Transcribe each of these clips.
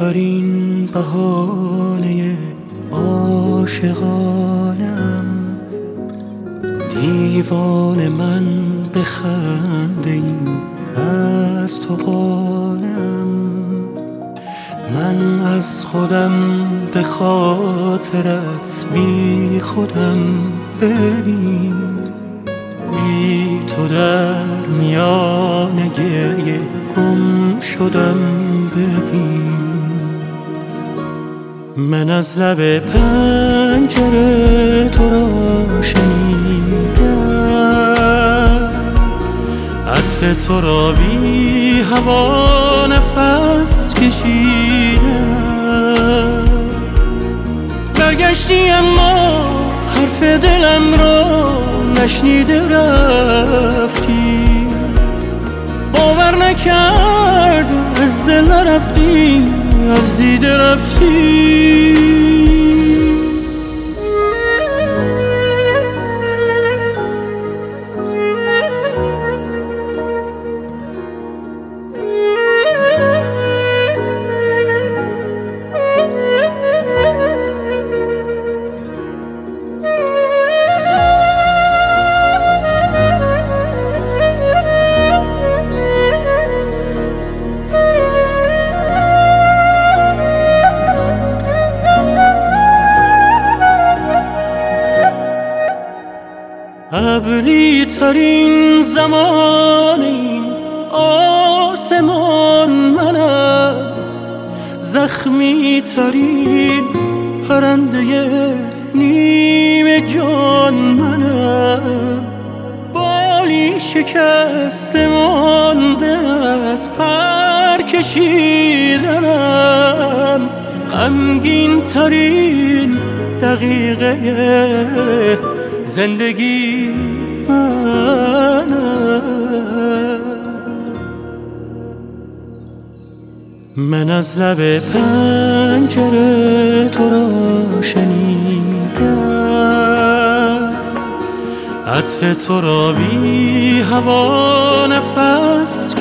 آخرین بهانه عاشقانم، دیوان من به خنده ای از تو قانم. من از خودم به خاطرت بی خودم، ببین بی تو در میان گریه گم شدم. ببین من از لب پنجره تو را شنیدم، عطر تو را بی هوا نفس کشیدم. برگشتی اما حرف دلم را نشنیده رفتی، باور نکردم از دل نرفتی، از دیده رفتی. ابری ترین زمان این آسمان منم، زخمی ترین پرنده نیمه جان منم. بالی شکسته مانده از پر کشیدنم، غمگین ترین دقیقه زندگی منم. من از لب پنجره تو را شنیدم، عطر تو را بی هوا نفس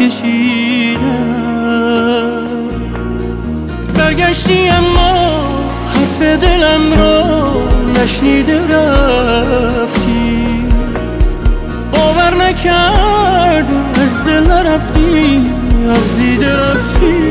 کشیدم. برگشتی اما حرف دلم را نشنیده رفتی، باور نکردم از دل نرفتی، از دیده رفتی.